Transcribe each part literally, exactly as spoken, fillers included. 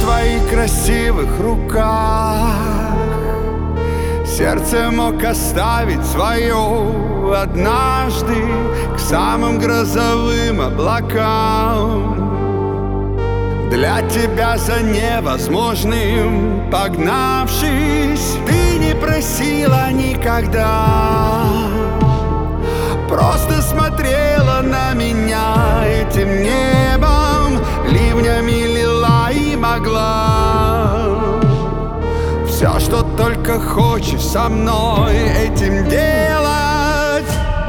твоих красивых руках. Сердце мог оставить свое однажды к самым грозовым облакам. Для тебя за невозможным погнавшись, ты не просила никогда, просто смотрела на меня этим небом, ливнями лила и могла. Все, что только хочешь со мной этим делать.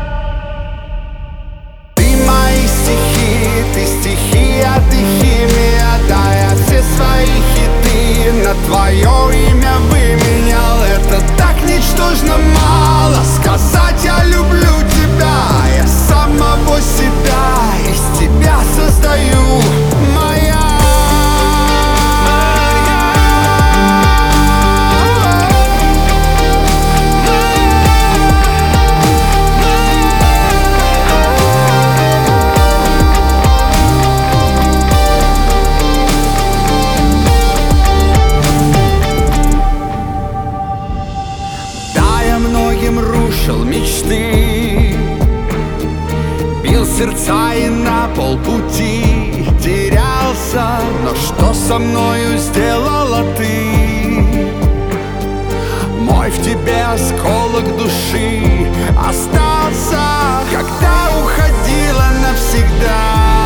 Ты мои стихи, ты стихия, ты химия. Да, я все свои хиты на твое имя выменял. Это так ничтожно мало сказать я люблю тебя. Я самого себя из тебя создаю. Моя рушил мечты, бил сердца и на полпути терялся. Но что со мною сделала ты? Мой в тебе осколок души остался, когда уходила навсегда.